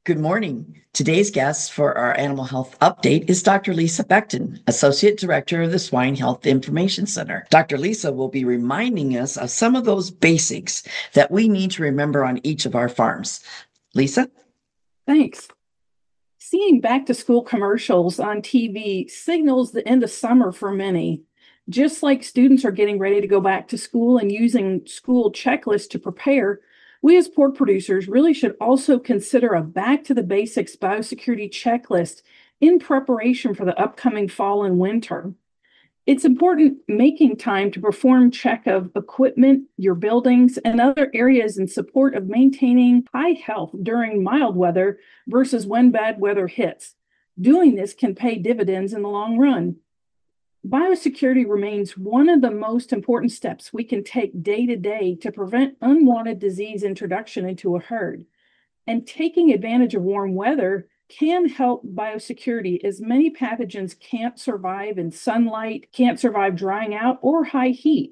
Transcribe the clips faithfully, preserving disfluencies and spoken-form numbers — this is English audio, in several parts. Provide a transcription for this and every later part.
Good morning. Today's guest for our animal health update is Doctor Lisa Becton, Associate Director of the Swine Health Information Center. Doctor Lisa will be reminding us of some of those basics that we need to remember on each of our farms. Lisa? Thanks. Seeing back to school commercials on T V signals the end of summer for many. Just like students are getting ready to go back to school and using school checklists to prepare, we as pork producers really should also consider a back to the basics biosecurity checklist in preparation for the upcoming fall and winter. It's important making time to perform check of equipment, your buildings, and other areas in support of maintaining high health during mild weather versus when bad weather hits. Doing this can pay dividends in the long run. Biosecurity remains one of the most important steps we can take day to day to prevent unwanted disease introduction into a herd. And taking advantage of warm weather can help biosecurity, as many pathogens can't survive in sunlight, can't survive drying out, or high heat.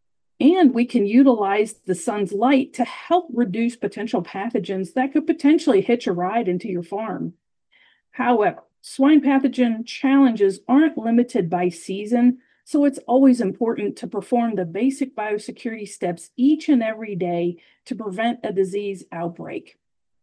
And we can utilize the sun's light to help reduce potential pathogens that could potentially hitch a ride into your farm. However, swine pathogen challenges aren't limited by season, so it's always important to perform the basic biosecurity steps each and every day to prevent a disease outbreak.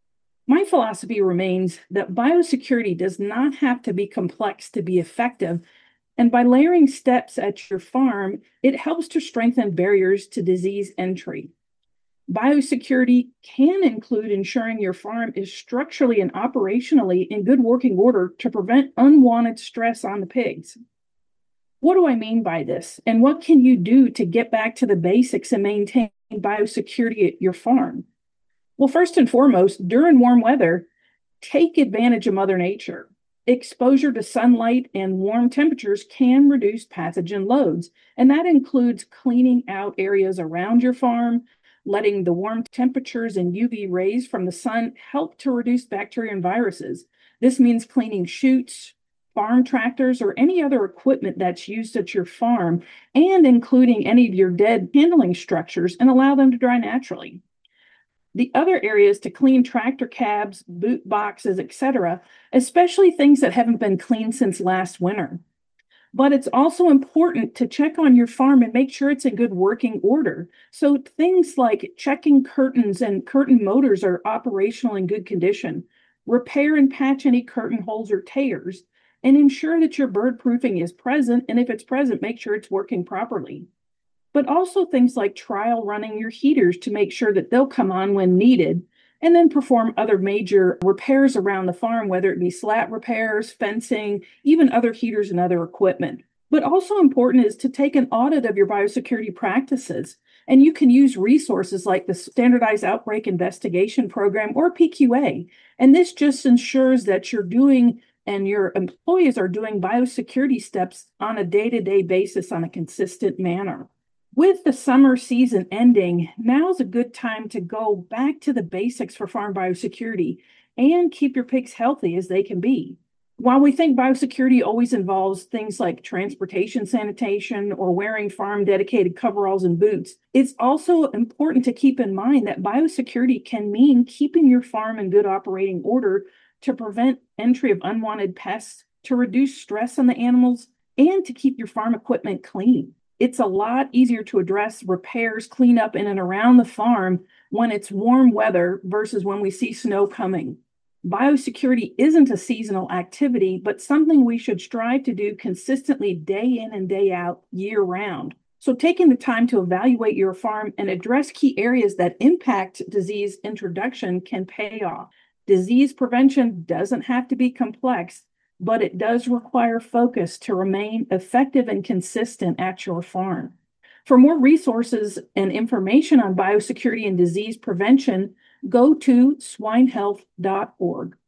My philosophy remains that biosecurity does not have to be complex to be effective, and by layering steps at your farm, it helps to strengthen barriers to disease entry. Biosecurity can include ensuring your farm is structurally and operationally in good working order to prevent unwanted stress on the pigs. What do I mean by this, and what can you do to get back to the basics and maintain biosecurity at your farm? Well, first and foremost, during warm weather, take advantage of Mother Nature. Exposure to sunlight and warm temperatures can reduce pathogen loads, and that includes cleaning out areas around your farm, letting the warm temperatures and U V rays from the sun help to reduce bacteria and viruses. This means cleaning chutes, farm tractors, or any other equipment that's used at your farm, and including any of your dead handling structures, and allow them to dry naturally. The other area is to clean tractor cabs, boot boxes, et cetera, especially things that haven't been cleaned since last winter. But it's also important to check on your farm and make sure it's in good working order. So things like checking curtains and curtain motors are operational in good condition, repair and patch any curtain holes or tears, and ensure that your bird proofing is present, and if it's present, make sure it's working properly. But also things like trial running your heaters to make sure that they'll come on when needed, and then perform other major repairs around the farm, whether it be slat repairs, fencing, even other heaters and other equipment. But also important is to take an audit of your biosecurity practices. And you can use resources like the Standardized Outbreak Investigation Program, or P Q A. And this just ensures that you're doing and your employees are doing biosecurity steps on a day-to-day basis on a consistent manner. With the summer season ending, now's a good time to go back to the basics for farm biosecurity and keep your pigs healthy as they can be. While we think biosecurity always involves things like transportation sanitation or wearing farm dedicated coveralls and boots, it's also important to keep in mind that biosecurity can mean keeping your farm in good operating order to prevent entry of unwanted pests, to reduce stress on the animals, and to keep your farm equipment clean. It's a lot easier to address repairs, cleanup in and around the farm when it's warm weather versus when we see snow coming. Biosecurity isn't a seasonal activity, but something we should strive to do consistently day in and day out, year round. So taking the time to evaluate your farm and address key areas that impact disease introduction can pay off. Disease prevention doesn't have to be complex, but it does require focus to remain effective and consistent at your farm. For more resources and information on biosecurity and disease prevention, go to swine health dot org.